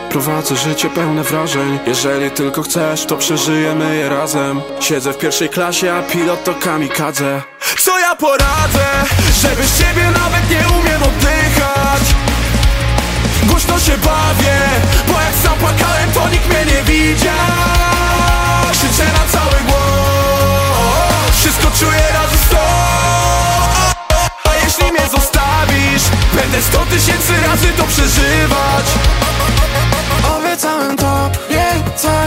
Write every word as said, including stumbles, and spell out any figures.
Prowadzę życie pełne wrażeń. Jeżeli tylko chcesz, to przeżyjemy je razem. Siedzę w pierwszej klasie, a pilot to kamikadze. Co ja poradzę, że bez ciebie nawet nie umiem oddychać. Głośno się bawię, bo jak zapłakałem, to